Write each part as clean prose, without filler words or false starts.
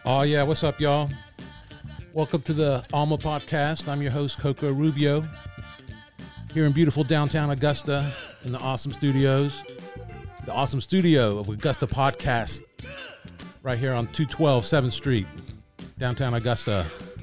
Oh, yeah. What's up, y'all? Welcome to the Alma Podcast. I'm your host, Coco Rubio, here in beautiful downtown Augusta in the awesome studios, the awesome studio of Augusta Podcast, right here on 212 7th Street, downtown Augusta.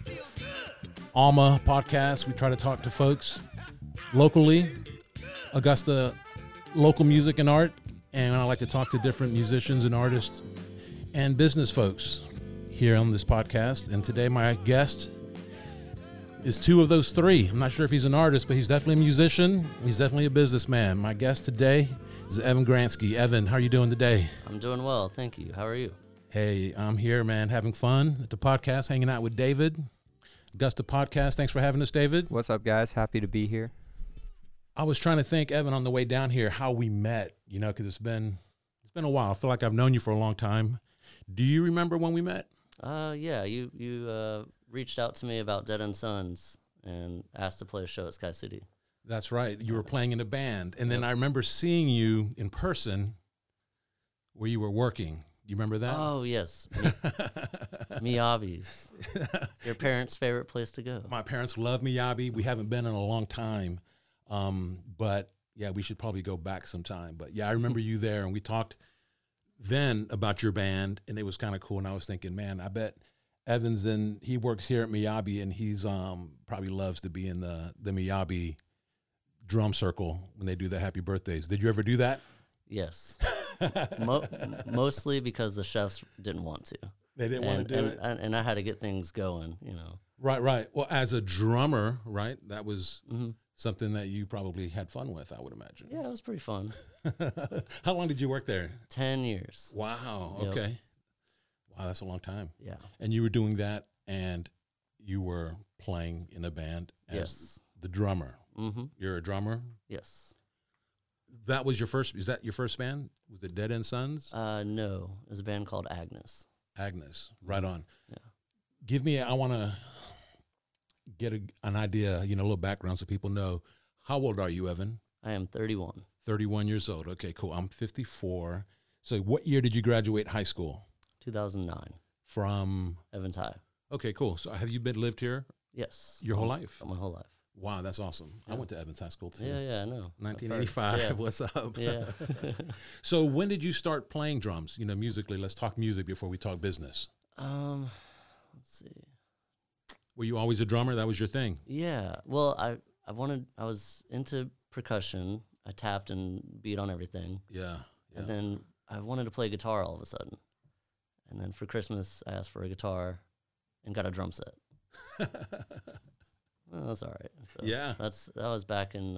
Alma Podcast. We try to talk to folks locally, Augusta, local music and art, and I like to talk to different musicians and artists and business folks here on this podcast. And today my guest is two of those three. I'm not sure if he's an artist, but he's definitely a musician. He's definitely a businessman. My guest today is Evan Gransky. Evan, how are you doing today? I'm doing well, thank you. How are you? Hey, I'm here, man, having fun at the podcast, hanging out with David. Augusta Podcast. Thanks for having us, David. What's up, guys? Happy to be here. I was trying to think, Evan, on the way down here, how we met, because it's been a while. I feel like I've known you for a long time. Do you remember when we met? Yeah, you reached out to me about Dead End Sons and asked to play a show at Sky City. That's right. You were playing in a band. And then I remember seeing you in person where you were working. Do you remember that? Oh, yes. Miyabi's. Your parents' favorite place to go. My parents love Miyabi. We haven't been in a long time. But, yeah, we should probably go back sometime. But, yeah, I remember you there, and we talked then about your band, and it was kind of cool. And I was thinking, man, I bet Evans, and he works here at Miyabi, and he's probably loves to be in the Miyabi drum circle when they do the happy birthdays. Did you ever do that? Yes. Mostly because the chefs didn't want to. They didn't want to do it? And I had to get things going, Right. Well, as a drummer, right, that was something that you probably had fun with, I would imagine. Yeah, it was pretty fun. How long did you work there? 10 years. Wow, Yep. okay. Wow, that's a long time. Yeah. And you were doing that, and you were playing in a band as the drummer. Mm-hmm. You're a drummer? Yes. That was your first, is that your first band? Was it Dead End Sons? No, it was a band called Agnes. Agnes, right on. Yeah. I want to get an idea, a little background so people know. How old are you, Evan? I am 31. 31 years old. Okay, cool. I'm 54. So what year did you graduate high school? 2009. From? Evans High. Okay, cool. So have you lived here? Yes. Your whole life? My whole life. Wow, that's awesome. Yeah. I went to Evans High School too. Yeah, I know. 1985. Yeah. What's up? Yeah. So when did you start playing drums? Musically. Let's talk music before we talk business. Let's see. Were you always a drummer? That was your thing? Yeah. Well, I was into percussion. I tapped and beat on everything. Yeah. And then I wanted to play guitar all of a sudden. And then for Christmas, I asked for a guitar and got a drum set. Well, that's all right. So yeah. That was back in,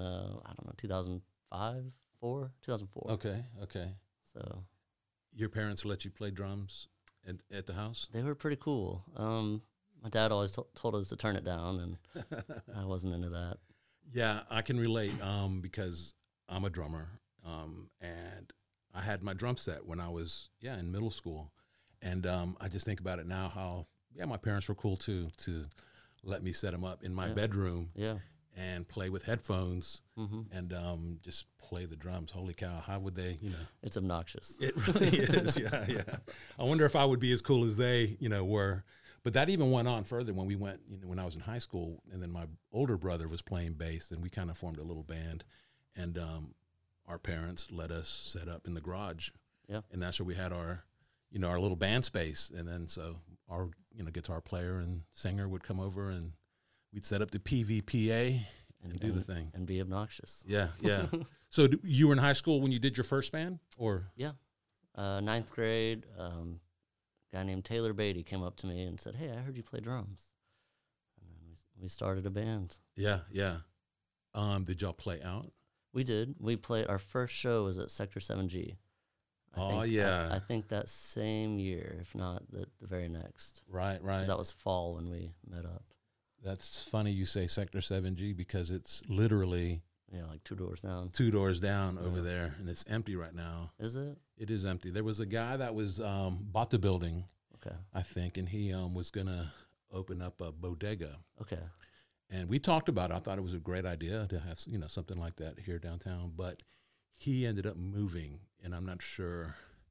2004. Okay. So your parents let you play drums at the house? they were pretty cool. My dad always told us to turn it down, and I wasn't into that. Yeah, I can relate because I'm a drummer, and I had my drum set when I was, in middle school. And I just think about it now how, my parents were cool too, to let me set them up in my bedroom and play with headphones and just play the drums. Holy cow, how would they, It's obnoxious. It really is, yeah. I wonder if I would be as cool as they, were. But that even went on further when we went, when I was in high school, and then my older brother was playing bass, and we kind of formed a little band, and our parents let us set up in the garage. Yeah. And that's where we had our, our little band space. And then so our, guitar player and singer would come over, and we'd set up the PVPA and do the thing. And be obnoxious. Yeah. So you were in high school when you did your first band, or? Yeah. Ninth grade, a guy named Taylor Beatty came up to me and said, "Hey, I heard you play drums." And then we started a band. Yeah. Did y'all play out? We did. We played, our first show was at Sector 7G. I think that same year, if not the very next. Right. 'Cause that was fall when we met up. That's funny you say Sector 7G because it's literally... like 2 doors down. 2 doors down over there, and it's empty right now. Is it? It is empty. There was a guy that was bought the building, I think, and he was going to open up a bodega. Okay. And we talked about it. I thought it was a great idea to have, something like that here downtown. But he ended up moving, and I'm not sure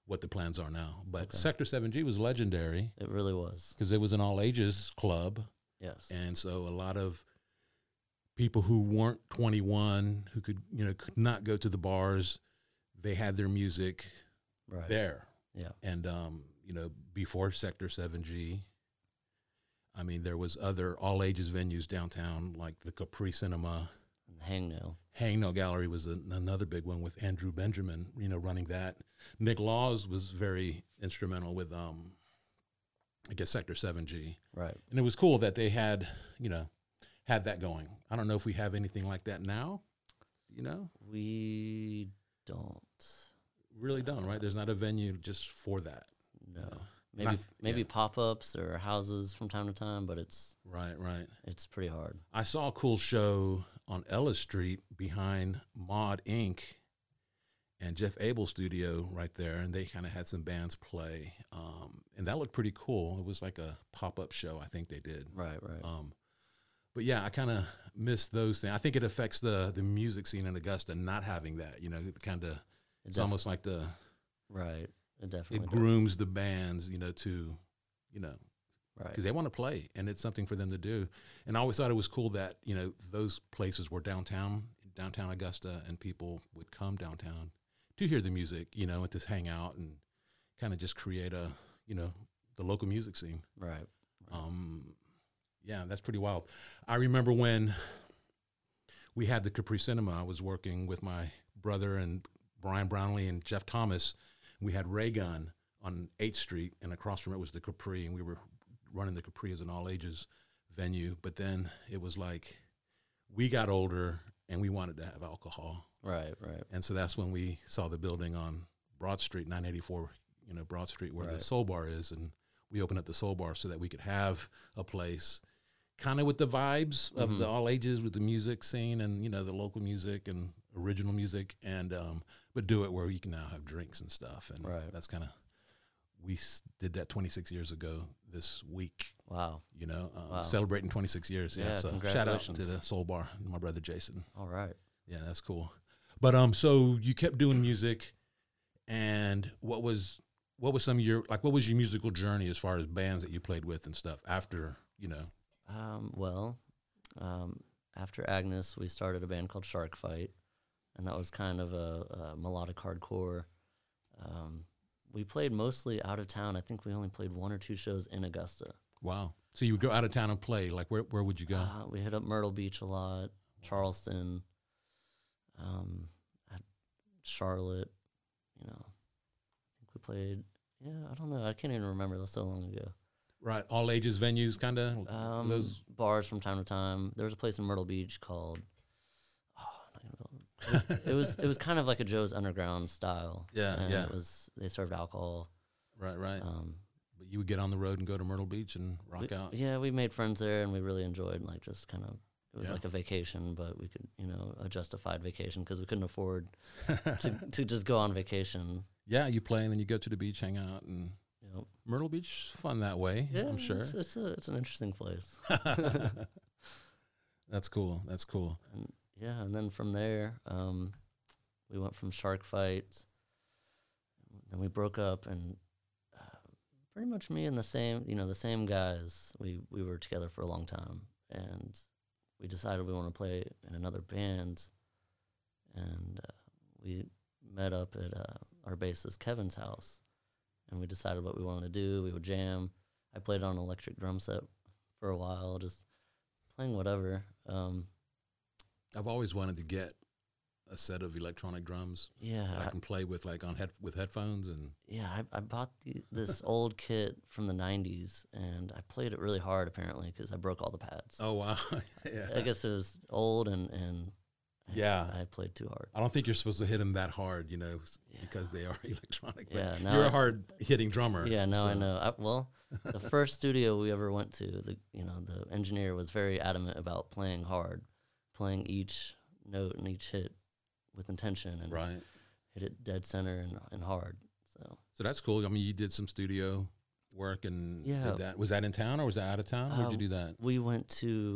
what the plans are now. But Okay. Sector 7G was legendary It really was. because it was an all ages club. Yes. And so a lot of people who weren't 21, who could not go to the bars, they had their music Right. there. Yeah. And, before Sector 7G, I mean, there was other all ages venues downtown, like the Capri Cinema. And Hangnail. Hangnail Gallery was another big one with Andrew Benjamin, running that. Nick Laws was very instrumental with, Sector 7G. Right. And it was cool that they had that going. I don't know if we have anything like that now, We don't. Really don't, right? There's not a venue just for that. No. know. Maybe Yeah. pop-ups or houses from time to time, but it's Right. it's pretty hard. I saw a cool show on Ellis Street behind Mod Inc. and Jeff Abel's studio right there, and they kind of had some bands play, and that looked pretty cool. It was like a pop-up show, I think they did. Right. But yeah, I kind of miss those things. I think it affects the music scene in Augusta not having that. It's almost like Right. It definitely it grooms the bands, to Right. because they want to play, and it's something for them to do. And I always thought it was cool that those places were downtown Augusta, and people would come downtown to hear the music, and to hang out and kind of just create the local music scene. Right. Yeah, that's pretty wild. I remember when we had the Capri Cinema. I was working with my brother and Brian Brownlee and Jeff Thomas. We had Ray Gun on 8th Street, and across from it was the Capri, and we were running the Capri as an all-ages venue. But then it was like we got older, and we wanted to have alcohol. Right. And so that's when we saw the building on Broad Street, 984, Broad Street, where Right. the Soul Bar is, and we opened up the Soul Bar so that we could have a place kind of with the vibes of the all ages, with the music scene and, the local music and original music, and but do it where you can now have drinks and stuff. And Right. that's kind of, we did that 26 years ago this week, Wow. Wow. celebrating 26 years. Yeah, So shout out to congratulations. the Soul Bar, my brother Jason. All right. Yeah, that's cool. But so you kept doing music, and what was some of your, like, what was your musical journey as far as bands that you played with and stuff after, After Agnes, we started a band called Shark Fight, and that was kind of a melodic hardcore. We played mostly out of town. I think we only played 1 or 2 shows in Augusta. Wow. So you would go out of town and play, like where would you go? We hit up Myrtle Beach a lot, Charleston, at Charlotte. I think we played. Yeah, I don't know. I can't even remember. That's so long ago. Right. All ages venues, kind of those. Bars from time to time. There was a place in Myrtle Beach called. It was kind of like a Joe's Underground style. Yeah, and yeah. They served alcohol. Right. But you would get on the road and go to Myrtle Beach and rock out. Yeah, we made friends there, and we really enjoyed just kind of. It was Yeah. like a vacation, but we could, a justified vacation because we couldn't afford to just go on vacation. Yeah, you play and then you go to the beach, hang out, and Yep. Myrtle Beach is fun that way. Yeah, I'm sure. it's an interesting place. That's cool. And then from there, we went from Shark Fight. Then we broke up, and pretty much me and the same guys. We were together for a long time, and we decided we want to play in another band, and we met up at our bassist Kevin's house, and we decided what we wanted to do. We would jam. I played on an electric drum set for a while, just playing whatever. I've always wanted to get a set of electronic drums Yeah, that I can play with, like with headphones, and I bought this old kit from the 90s, and I played it really hard, apparently, because I broke all the pads. oh wow, yeah. I guess it was old, and Yeah. I played too hard. I don't think you're supposed to hit them that hard, because they are electronic. But Yeah, now you're a hard hitting drummer. Yeah, now I so- know. The first studio we ever went to, the engineer was very adamant about playing hard, playing each note and each hit with intention, and Right. hit it dead center and hard. So that's cool. I mean, you did some studio work and Yeah. did that. Was that in town or was that out of town? Where'd you do that? We went to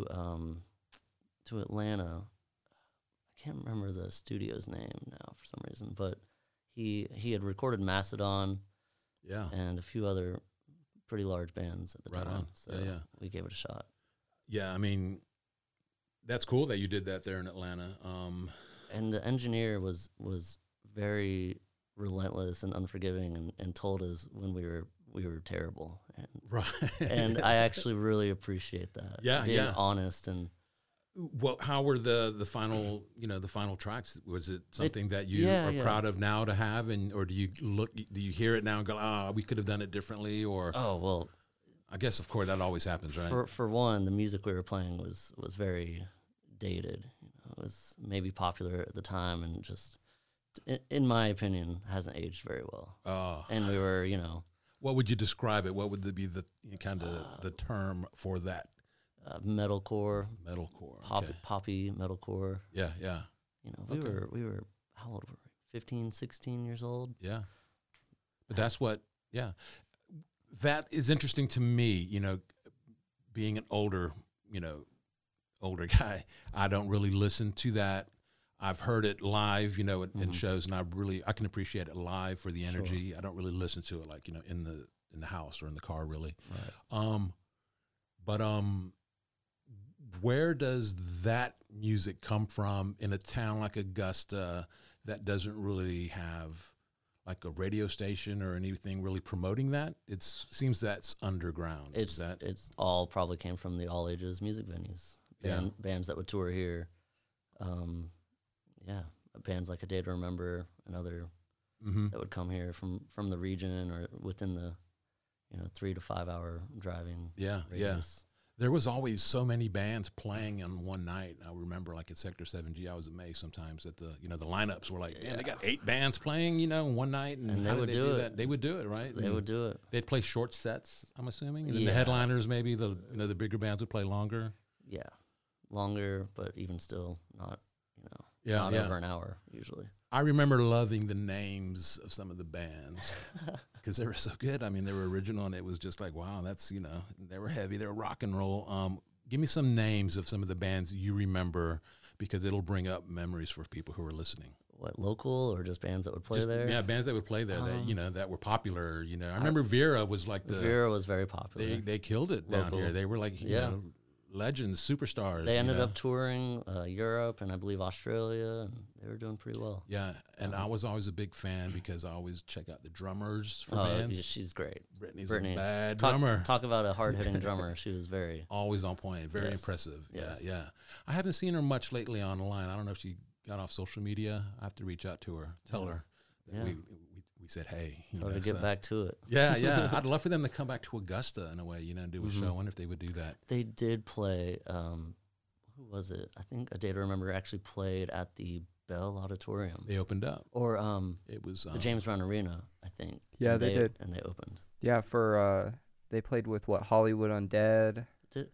Atlanta. I can't remember the studio's name now for some reason, but he had recorded Mastodon Yeah. and a few other pretty large bands at the Right time. on. So Yeah. we gave it a shot. Yeah. I mean, that's cool that you did that there in Atlanta. And the engineer was very relentless and unforgiving, and told us when we were terrible. And Right. and I actually really appreciate that. Yeah, being yeah. honest. And Well, how were the final, the final tracks? Was it something that you yeah, are yeah. proud of now to have, or do you hear it now and go, we could have done it differently, or oh well, I guess of course that always happens, right? for one, the music we were playing was very dated. It was maybe popular at the time, and just in my opinion hasn't aged very well. Oh, And we were, what would you describe it? What would be the kind of the term for that? metalcore, Metalcore. poppy, Okay. poppy metalcore. Yeah, yeah, We Okay. were how old were we? 15, 16 years old. yeah. But that's what, yeah. That is interesting to me, being an older guy. I don't really listen to that. I've heard it live, in shows, and I can appreciate it live for the energy. I don't really listen to it like, in the house or in the car, really. Right. But where does that music come from in a town like Augusta that doesn't really have like a radio station or anything really promoting that? It seems that's underground. It's all probably came from the all ages music venues. Bands that would tour here. Bands like A Day to Remember and other that would come here from the region or within the 3 to 5 hour driving radius. There was always so many bands playing on one night. I remember, like at Sector 7G, I was amazed sometimes that the lineups were like, they got 8 bands playing, in one night, and they how would did do it. That? They would do it, right? They would do it. They'd play short sets, I'm assuming, and then the Yeah. headliners, maybe the bigger bands would play longer. Yeah, longer, but even still not Yeah, not yeah. over an hour usually. I remember loving the names of some of the bands because they were so good. I mean, they were original, and it was just like, wow, that's, they were heavy. They were rock and roll. Give me some names of some of the bands you remember, because it'll bring up memories for people who are listening. What, local or just bands that would play there? Yeah, bands that would play there that, that were popular. I remember Vera was like Vera was very popular. they killed it down Local. here. They were like, legends, superstars. They ended up touring Europe and I believe Australia, and they were doing pretty well. Yeah, and I was always a big fan because I always check out the drummers for bands. Yeah, she's great. Brittany's a bad talk, drummer. Talk about a hard-hitting drummer. She was very... Always on point. Very Yes. impressive. Yes. Yeah. I haven't seen her much lately online. I don't know if she got off social media. I have to reach out to her, tell her that we said, hey. Tell her to get back to it. Yeah. I'd love for them to come back to Augusta in a way, do a show. I wonder if they would do that. They did play, who was it? I think A Day to Remember actually played at the Bell Auditorium. They opened up. Or It was the James Brown Arena, I think. Yeah, And they did. And they opened. Yeah, they played with Hollywood Undead.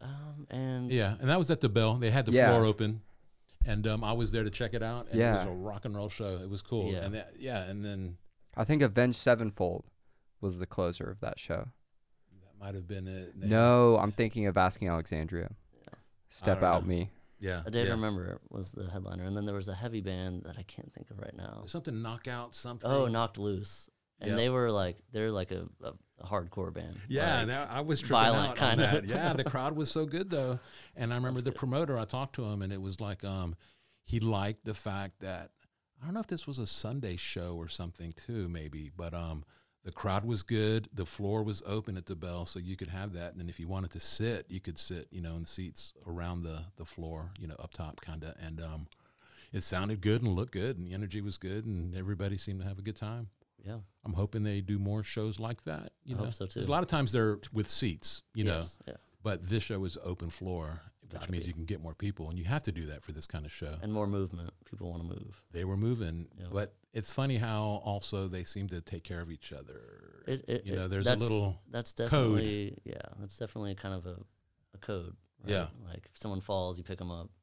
And and that was at the Bell. They had the Yeah. floor open, and I was there to check it out. And it was Yeah. a rock and roll show. It was cool. Yeah. And and then I think Avenged Sevenfold was the closer of that show. that might have been it. No, I'm thinking of Asking Alexandria. Yeah. Step don't Out know. Me. Yeah. A Day to Remember was the headliner, and then there was a heavy band that I can't think of right now. Something knockout something. Oh, Knocked Loose, and Yeah. they're like a hardcore band. Yeah, Like, I was tripping violent out on kinda. that. Yeah, the crowd was so good though, and I remember the promoter. I talked to him, and it was like he liked the fact that I don't know if this was a Sunday show or something too, maybe, but the crowd was good. The floor was open at the Bell, so you could have that. And then if you wanted to sit, you could sit, in the seats around the floor, up top, kind of. And it sounded good and looked good, and the energy was good, and everybody seemed to have a good time. Yeah, I'm hoping they do more shows like that. I hope so too. 'Cause a lot of times they're with seats, Yes, yeah. but this show is open floor, which Gotta means be. you can get more people, and you have to do that for this kind of show. And more movement. People want to move. They were moving, Yeah. but it's funny how also they seem to take care of each other. There's a that's- little That's definitely that's definitely kind of a code. Right? Yeah. Like if someone falls, you pick them up.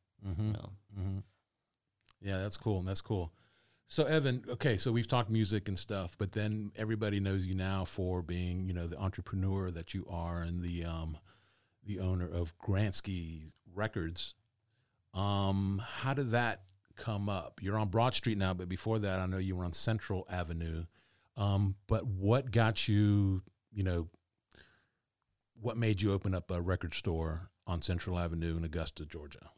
Yeah, that's cool. That's cool. So Evan, okay, so we've talked music and stuff, but then everybody knows you now for being, the entrepreneur that you are and the owner of Gransky Records. How did that come up? You're on Broad Street now, but before that, I know you were on Central Avenue. But what got you, what made you open up a record store on Central Avenue in Augusta, Georgia?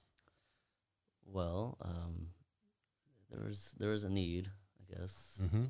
Well, there was a need, I guess. Mhm.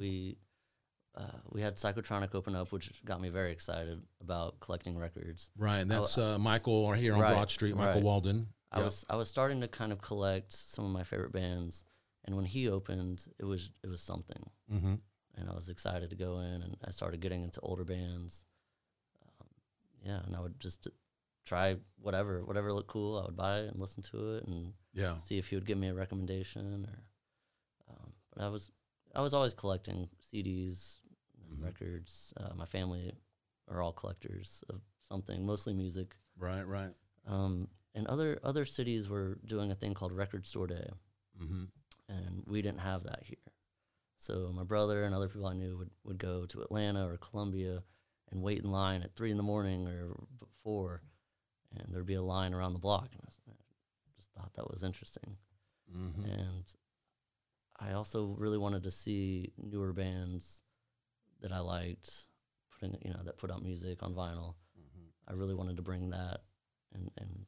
We had Psychotronic open up, which got me very excited about collecting records. Right, and that's Michael here on Right, Broad Street, Michael right. Walden. I was starting to kind of collect some of my favorite bands, and when he opened, it was something, Mm-hmm. and I was excited to go in, and I started getting into older bands. And I would just try whatever looked cool. I would buy it and listen to it, and Yeah. see if he would give me a recommendation. Or, but I was always collecting CDs, Mhm. records. My family are all collectors of something, mostly music. Right, right. And other cities were doing a thing called Record Store Day, Mm-hmm. and we didn't have that here. So my brother and other people I knew would go to Atlanta or Columbia and wait in line at 3 in the morning or 4, and there'd be a line around the block. And I just thought that was interesting. Mm-hmm. And I also really wanted to see newer bands that I liked, that put out music on vinyl. Mm-hmm. I really wanted to bring that and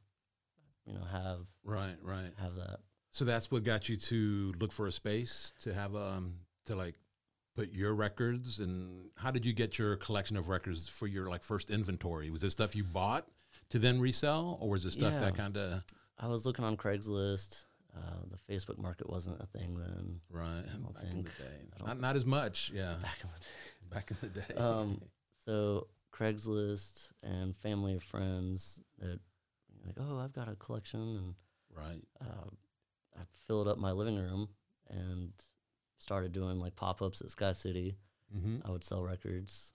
have Right, right. have that. So that's what got you to look for a space to have to like put your records. And how did you get your collection of records for your like first inventory? Was it stuff you bought to then resell, or was it stuff Yeah. that kind of I was looking on Craigslist. The Facebook market wasn't a thing then. right don't back in think- the day? I don't Not as much, yeah. Back in the day. Back in the day. So Craigslist and family of friends that like, oh, I've got a collection, and right. I filled up my living room and started doing like pop-ups at Sky City. Mm-hmm. I would sell records.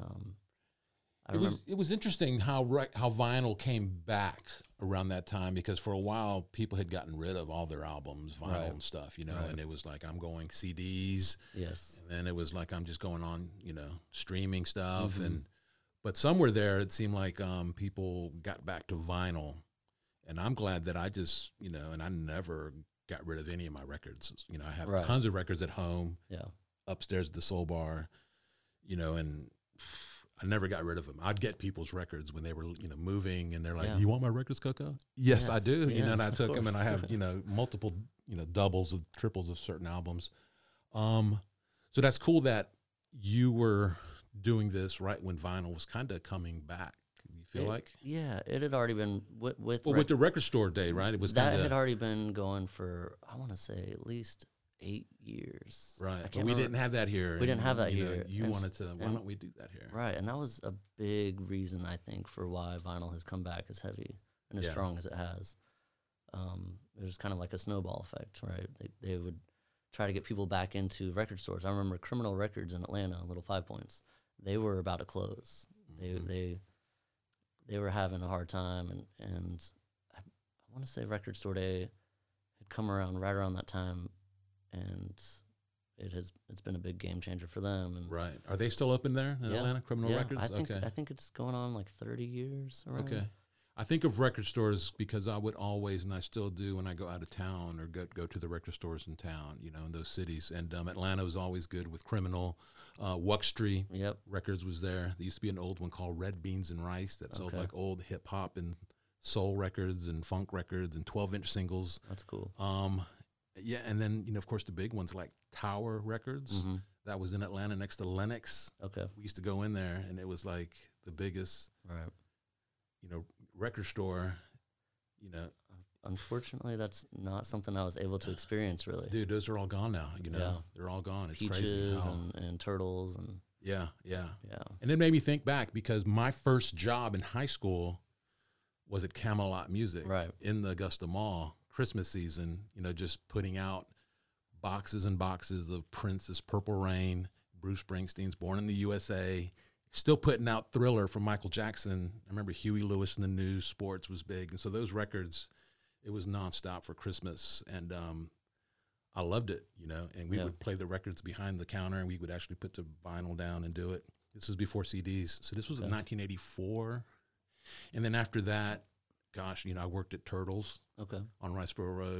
I remember. It was interesting how vinyl came back around that time, because for a while people had gotten rid of all their albums, vinyl Right. and stuff, Right. and it was like I'm going CDs, Yes. and then it was like I'm just going on, streaming stuff, Mhm. but somewhere there it seemed like people got back to vinyl, and I'm glad that I just and I never got rid of any of my records. I have Right. tons of records at home Yeah. upstairs at the Soul Bar, and I never got rid of them. I'd get people's records when they were, moving, and they're like, Yeah. "You want my records, Coco?" Yes, I Yes, do. And I yes, of took them, and I course. have, multiple, doubles of triples of certain albums. So that's cool that you were doing this right when vinyl was kind of coming back. You feel like? Yeah, it had already been with With the record store day, right? It was that kind had of already been going for, I want to say, at least 8 years. right. I But can't we remember. didn't have that here. We didn't have that you know, here. You And wanted to. Why and- don't we do that here? Right, and that was a big reason, I think, for why vinyl has come back as heavy and as Yeah. strong as it has. It was kind of like a snowball effect, right? They would try to get people back into record stores. I remember Criminal Records in Atlanta, Little 5 Points. They were about to close. Mhm. They were having a hard time, and I want to say Record Store Day had come around right around that time, and it's been a big game changer for them. And Right. Are they still open there in Yeah. Atlanta? Criminal yeah, Records. I Okay. think it's going on like 30 years around. Okay. I think of record stores because I would always, and I still do when I go out of town or go to the record stores in town, in those cities. And Atlanta was always good with Criminal. Wuxtree Yep. Records was there. There used to be an old one called Red Beans and Rice that sold Okay. like old hip hop and soul records and funk records and 12-inch singles. That's cool. Yeah, and then, of course, the big ones like Tower Records. Hmm. That was in Atlanta next to Lenox. Okay. We used to go in there, and it was like the biggest, Right. record store, Unfortunately, that's not something I was able to experience really. Dude, those are all gone now. Yeah. They're all gone. It's crazy. Peaches how- and turtles and yeah. yeah. And it made me think back because my first job in high school was at Camelot Music Right. in the Augusta Mall, Christmas season, just putting out boxes and boxes of Prince's Purple Rain, Bruce Springsteen's Born in the USA, still putting out Thriller from Michael Jackson. I remember Huey Lewis in the News, sports was big. And so those records, it was nonstop for Christmas. And I loved it, and we Yeah. would play the records behind the counter, and we would actually put the vinyl down and do it. This was before CDs. So this was in Okay. 1984. And then after that, gosh, I worked at Turtles Okay. on Riceboro Road.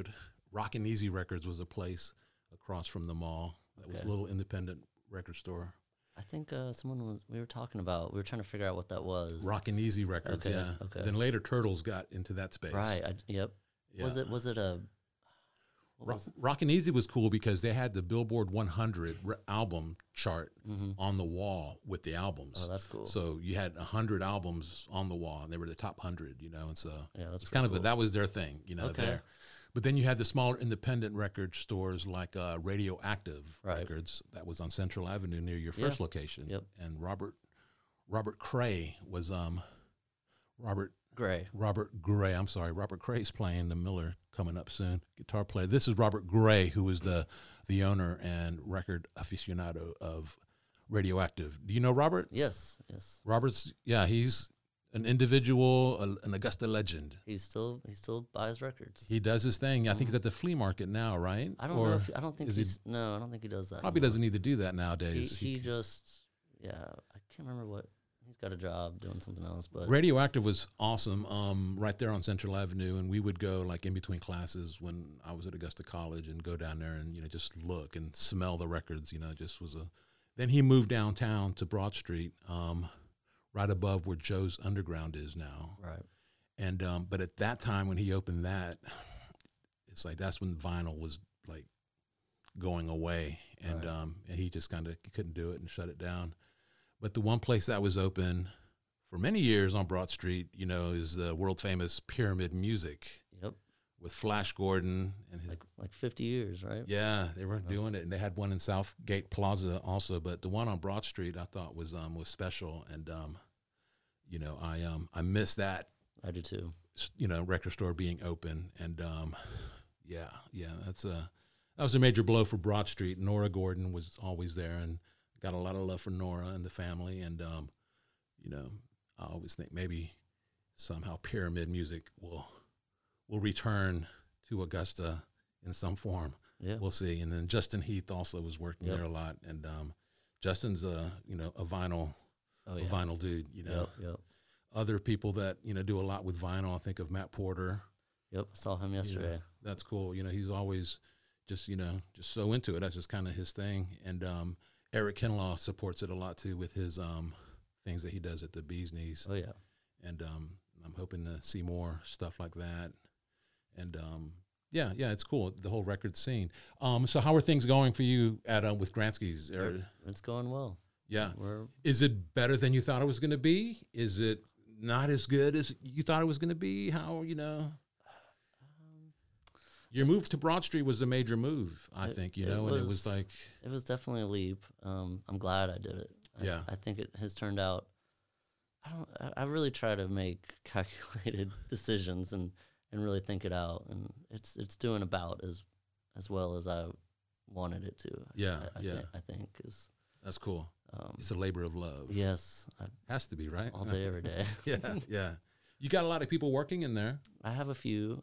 Rockin' Easy Records was a place across from the mall. That was a Okay. little independent record store. I think we were talking about, we were trying to figure out what that was. Rockin' Easy Records, Okay, yeah. okay. Then later Turtles got into that space. Right. Yep. Yeah. Was it a, what was, Rockin' Easy was cool because they had the Billboard 100 album chart on the wall with the albums. oh, that's cool. So you had 100 albums on the wall, and they were the top 100, and so yeah, that's it's kind of cool. that was their thing, Okay. there. But then you had the smaller independent record stores like Radioactive Right. Records that was on Central Avenue near your first location. Yep. And Robert Cray was Robert Gray. Gray. I'm sorry, Robert Cray's playing the Miller coming up soon. Guitar player. This is Robert Gray, who is the owner and record aficionado of Radioactive. Do you know Robert? Yes. Robert's he's an individual, an Augusta legend. He still buys records. He does his thing. I think he's at the flea market now, right? I don't know. I don't think is he- he's. No, I don't think he does that. Probably anymore. doesn't need to do that nowadays. He just. Yeah, I can't remember what. He's got a job doing something else, but Radioactive was awesome, right there on Central Avenue, and we would go like in between classes when I was at Augusta College and go down there and just look and smell the records. Just was a. Then he moved downtown to Broad Street, right above where Joe's Underground is now. right. And but at that time when he opened that, it's like that's when vinyl was like going away, and Right. And he just kind of couldn't do it and shut it down. But the one place that was open for many years on Broad Street, is the world famous Pyramid Music Yep. with Flash Gordon and his. Like 50 years, right? Yeah, they were doing it, and they had one in Southgate Plaza also. But the one on Broad Street I thought was special, and I miss that I do too. record store being open, and that was a major blow for Broad Street. Nora Gordon was always there, and got a lot of love for Nora and the family, and I always think maybe somehow Pyramid Music will return to Augusta in some form. Yeah. We'll see. And then Justin Heath also was working Yep. there a lot, and Justin's a vinyl Oh a yeah. vinyl dude. Yep. Other people that do a lot with vinyl. I think of Matt Porter. Yep. I saw him yesterday. That's cool. He's always just so into it. That's just kind of his thing. And Eric Kinlaw supports it a lot too with his things that he does at the Bee's Knees. Oh yeah. And I'm hoping to see more stuff like that. And it's cool, the whole record scene. So how are things going for you at with Gransky's? It's going well. Yeah. We're Is it better than you thought it was going to be? Is it not as good as you thought it was going to be? How, Your move to Broad Street was a major move, I think, and it was like. It was definitely a leap. I'm glad I did it. I think it has turned out. I really try to make calculated decisions and really think it out, and it's doing about as well as I wanted it to. Yeah, I think is. That's cool. It's a labor of love. Yes, Has to be, right? all day, every day. Yeah. You got a lot of people working in there. I have a few.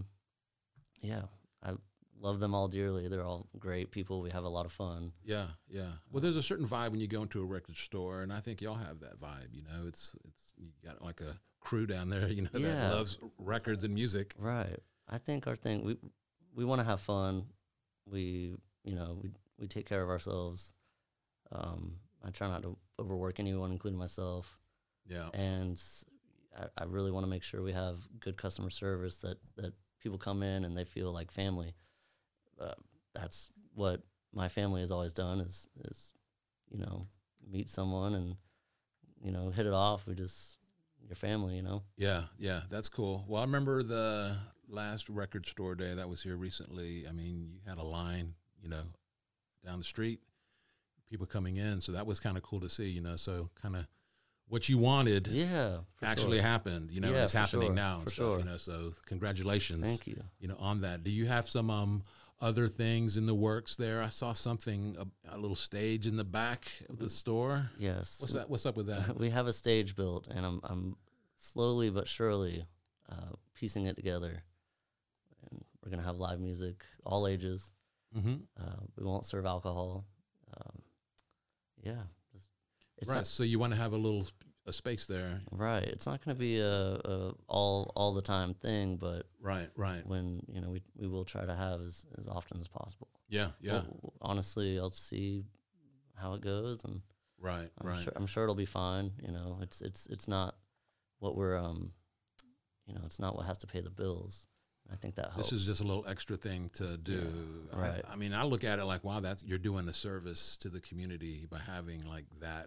I love them all dearly. They're all great people. We have a lot of fun. Yeah. Well, there's a certain vibe when you go into a record store, and I think y'all have that vibe. It's you got like a crew down there, that loves records and music. Right. I think our thing we want to have fun. We take care of ourselves. I try not to overwork anyone, including myself. Yeah. And I really want to make sure we have good customer service, that people come in and they feel like family. That's what my family has always done is meet someone and hit it off. Your family, Yeah, that's cool. Well, I remember the last record store day that was here recently. I mean, you had a line, down the street, people coming in. So that was kind of cool to see, so kind of what you wanted actually happened, it's happening now and stuff, so congratulations. Thank you. On that. Do you have some other things in the works there? I saw something, a little stage in the back of the store. Yes. What's up with that? We have a stage built, and I'm slowly but surely piecing it together. And we're gonna have live music, all ages. Mm-hmm. We won't serve alcohol. It's right. So you want to have a little a space there. Right. It's not going to be a all the time thing, but Right. when we will try to have as often as possible. Yeah. Honestly, I'll see how it goes, and Right. I'm sure it'll be fine. It's not what we're it's not what has to pay the bills. I think that helps. This is just a little extra thing to do. Yeah, right. I mean, I look at it like, wow, you're doing a service to the community by having like that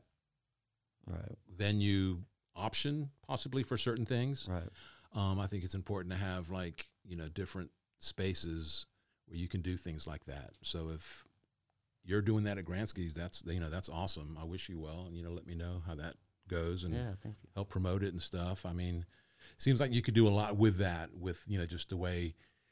venue option possibly for certain things. Right. I think it's important to have like, different spaces where you can do things like that. So if you're doing that at Gransky's, that's awesome. I wish you well, and, let me know how that goes and thank you. help promote it and stuff. I mean, seems like you could do a lot with that, with, just the way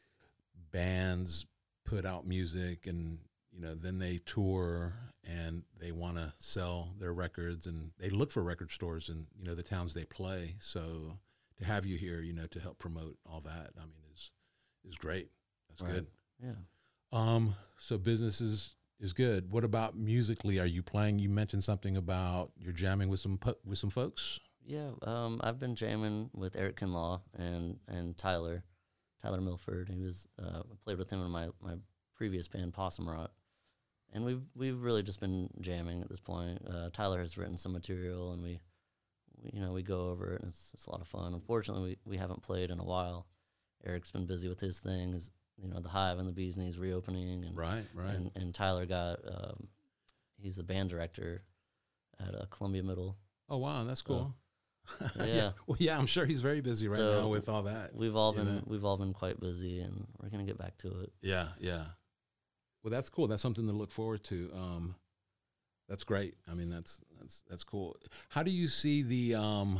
bands put out music and, then they tour and they want to sell their records and they look for record stores in, the towns they play. So to have you here, to help promote all that, I mean, is great. That's good. Yeah. So business is good. What about musically? Are you playing? You mentioned something about you're jamming with some folks. Yeah, I've been jamming with Eric Kinlaw and Tyler Milford. He was I played with him in my previous band, Possum Rot, and we've really just been jamming at this point. Tyler has written some material, and we go over it, and it's a lot of fun. Unfortunately, we haven't played in a while. Eric's been busy with his things, the Hive and the Bee's Knees reopening, and right. And Tyler got he's the band director at Columbia Middle. Oh wow, that's cool. Yeah. Well, yeah, I'm sure he's very busy right now with all that. We've all been quite busy, and we're gonna get back to it. Yeah. Well, that's cool. That's something to look forward to. That's great. I mean, that's cool. How do you see the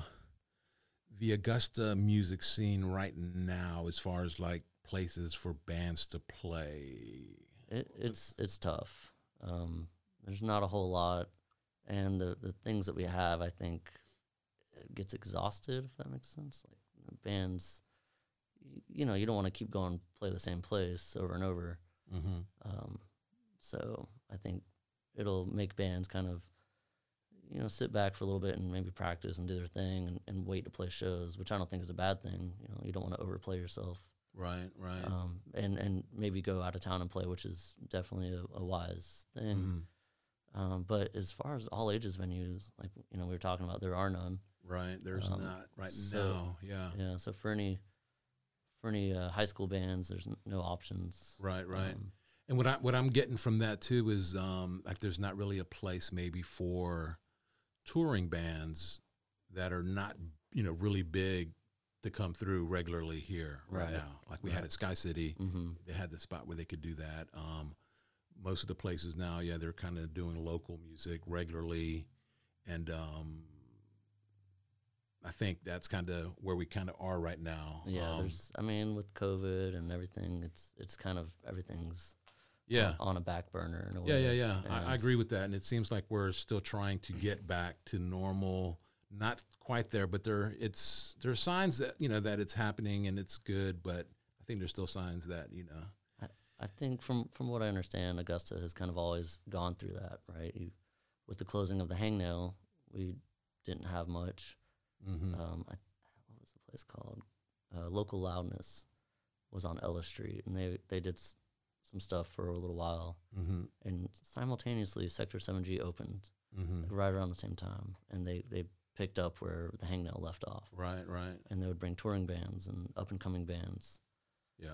Augusta music scene right now, as far as like places for bands to play? It's tough. There's not a whole lot, and the things that we have, I think, gets exhausted, if that makes sense. Like the bands, you don't want to keep going play the same place over and over. Mm-hmm. So I think it'll make bands kind of, sit back for a little bit and maybe practice and do their thing and wait to play shows, which I don't think is a bad thing. You don't want to overplay yourself. Right. And maybe go out of town and play, which is definitely a wise thing. Mm-hmm. But as far as all ages venues, like, we were talking about, there are none. Right. There's not now. Yeah. Yeah. So for any high school bands, there's no options. Right. And what I'm getting from that too is like there's not really a place maybe for touring bands that are not really big to come through regularly here right now. Like we had at Sky City, they had the spot where they could do that. Most of the places now, they're kind of doing local music regularly, and I think that's kind of where we kind of are right now. Yeah, with COVID and everything, it's kind of everything's on a back burner in a way. Yeah. I agree with that, and it seems like we're still trying to get back to normal. Not quite there, but there's signs that that it's happening and it's good, but I think there's still signs that I think from what I understand, Augusta has kind of always gone through that, right? With the closing of the Hangnail, we didn't have much. Mm-hmm. What was the place called? Local Loudness was on Ellis Street, and they did some stuff for a little while, and simultaneously Sector 7G opened like right around the same time, and they picked up where the Hangnail left off. Right. And they would bring touring bands and up and coming bands. Yeah.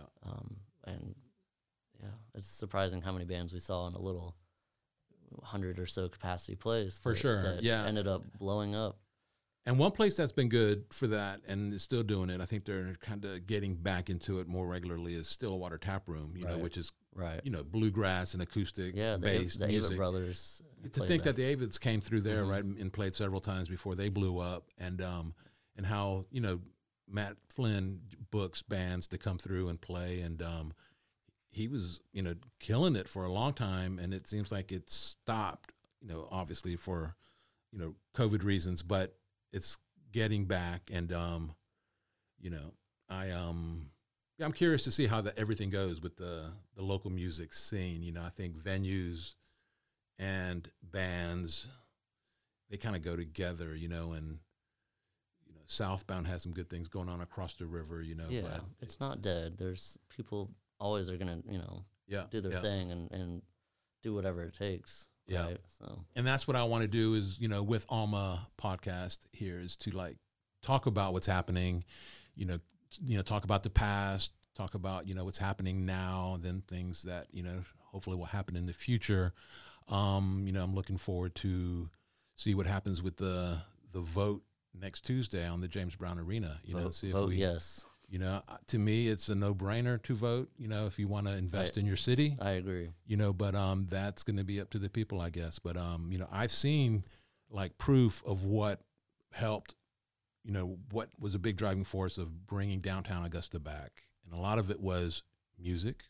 It's surprising how many bands we saw in a little 100 or so capacity place. For sure. That ended up blowing up. And one place that's been good for that and is still doing it, I think they're kind of getting back into it more regularly, is Stillwater Tap Room, which is bluegrass and acoustic based the music. Avett Brothers. To think that the Avets came through there, right, and played several times before they blew up, and how Matt Flynn books bands to come through and play, and he was killing it for a long time, and it seems like it stopped, obviously for COVID reasons, but it's getting back, and I'm curious to see how everything goes with the local music scene. I think venues and bands, they kind of go together, and Southbound has some good things going on across the river, you know. Yeah, but it's not dead. There's people always are gonna, yeah, do their yeah. thing and do whatever it takes. Yeah. Right? So And that's what I want to do is, with Alma podcast here is to like talk about what's happening, talk about the past, talk about, what's happening now, then things that, hopefully will happen in the future. I'm looking forward to see what happens with the vote next Tuesday on the James Brown Arena, see if we, yes. To me, it's a no-brainer to vote, if you want to invest in your city. I agree. But that's going to be up to the people, I guess. But, I've seen like proof of what helped, what was a big driving force of bringing downtown Augusta back. And a lot of it was music.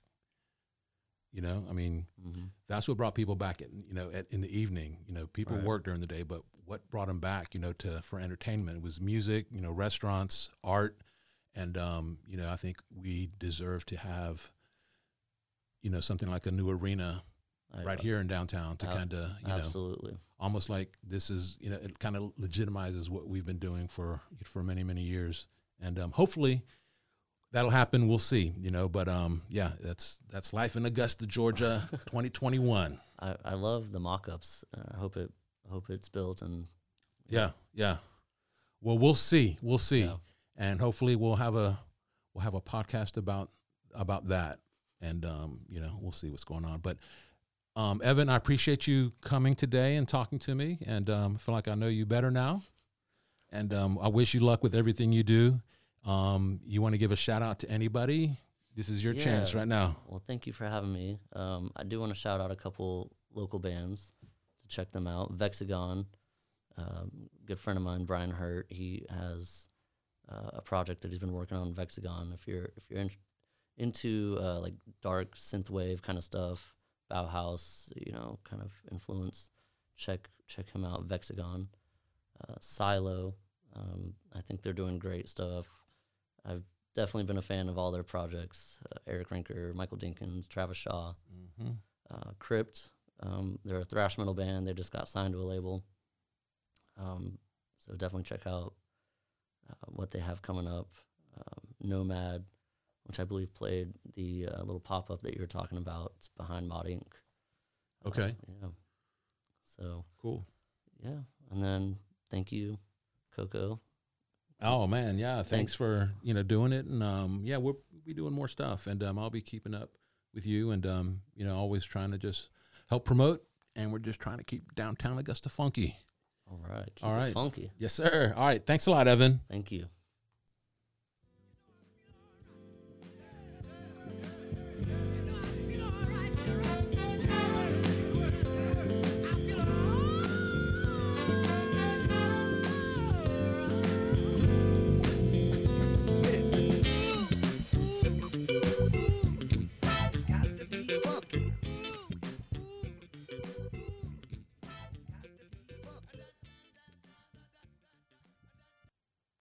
Mm-hmm. That's what brought people back, in the evening. People Right. work during the day, but what brought them back, for entertainment was music, restaurants, art. And, I think we deserve to have, something like a new arena right here in downtown to kind of, absolutely. almost like this is, it kind of legitimizes what we've been doing for many, many years. And hopefully that'll happen. We'll see, but yeah, that's life in Augusta, Georgia, 2021. I love the mock-ups. I hope it's built and Yeah. Well, we'll see. Yeah. And hopefully we'll have a podcast about that. And, we'll see what's going on. But, Evan, I appreciate you coming today and talking to me, and I feel like I know you better now. And I wish you luck with everything you do. You want to give a shout out to anybody? This is your chance right now. Well, thank you for having me. I do want to shout out a couple local bands to check them out. Vexagon, good friend of mine, Brian Hurt. He has a project that he's been working on. Vexagon. If you're into like dark synthwave kind of stuff, Bauhaus, kind of influence, check him out. Vexagon, Silo. I think they're doing great stuff. I've definitely been a fan of all their projects. Eric Rinker, Michael Dinkins, Travis Shaw, Crypt. They're a thrash metal band. They just got signed to a label. So definitely check out what they have coming up. Nomad, which I believe played the little pop-up that you were talking about. It's behind Mod Inc. Okay. Yeah. So. Cool. Yeah. And then thank you, Coco. Oh man, yeah. Thanks for doing it, and yeah, we'll be doing more stuff, and I'll be keeping up with you, and always trying to just help promote, and we're just trying to keep downtown Augusta funky. All right. Keep it funky. Yes, sir. All right. Thanks a lot, Evan. Thank you.